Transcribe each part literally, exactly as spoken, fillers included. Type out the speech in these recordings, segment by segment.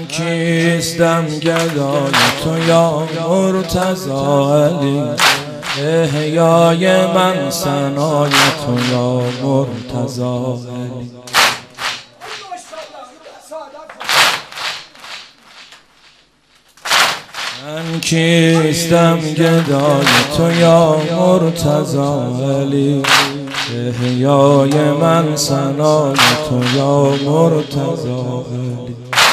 کیستم گدای تو یا مرتضی علی، احیای من ثنای تو یا مرتضی علی. من کیستم گدای تو یا مرتضی علی، احیای من ثنای تو یا مرتضی علی.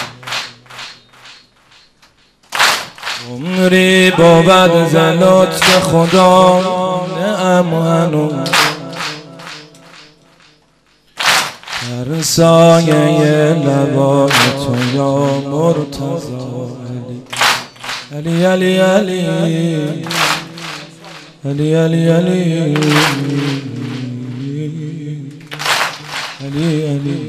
عمری بود ز لطف خدا نعم هنوز، در سایه لبای تو یا مرتضی علی. علی علی علی علی علی علی علی.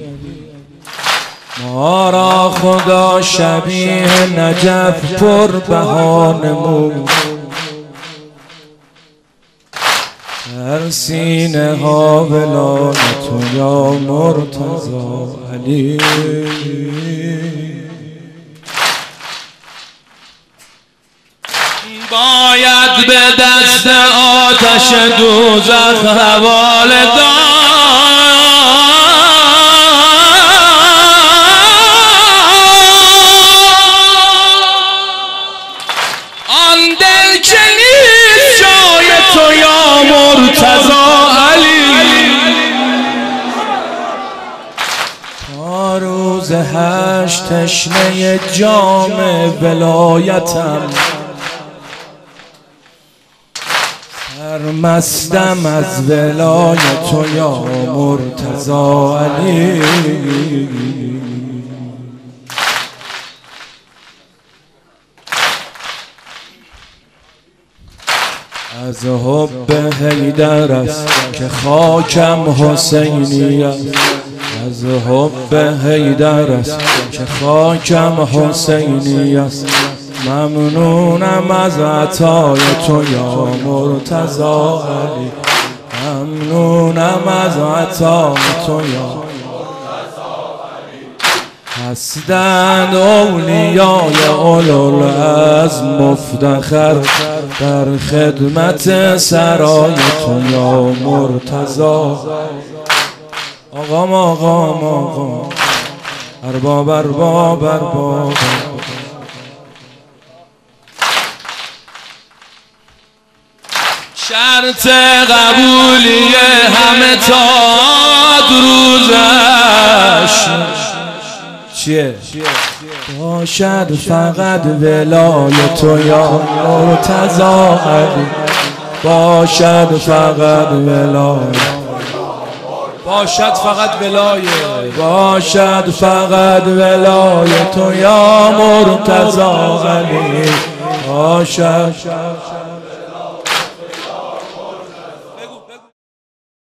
ما را خدا شبیه نجف پر بها نمود، در سینه ها ولای تو یا مرتضی علی. باید به دست آتش دوزخ حواله داد، آن دل که نیست جای تو یا مرتضی علی. تا روز هشت تشنه جام ولایتم، سرمستم از ولای تو یا مرتضی علی. از حب حیدر است که خاکم حسینی است، از حب حیدر است که خاکم حسینی است. ممنونم از عطای تو یا مرتضی علی، ممنونم از عطای تو یا مرتضی علی. هستند اولیای اولوالعزم مفتخر در خدمت سرای تو یا مرتضی. آقام آقام آقام ارباب ارباب ارباب. شرط قبولی همه تا روزش چیه؟ باشد فقط ولای تو یا مرتضی علی، باشد فقط ولای، باشد فقط ولای، باشد فقط ولای تو یا مرتضی علی، باشد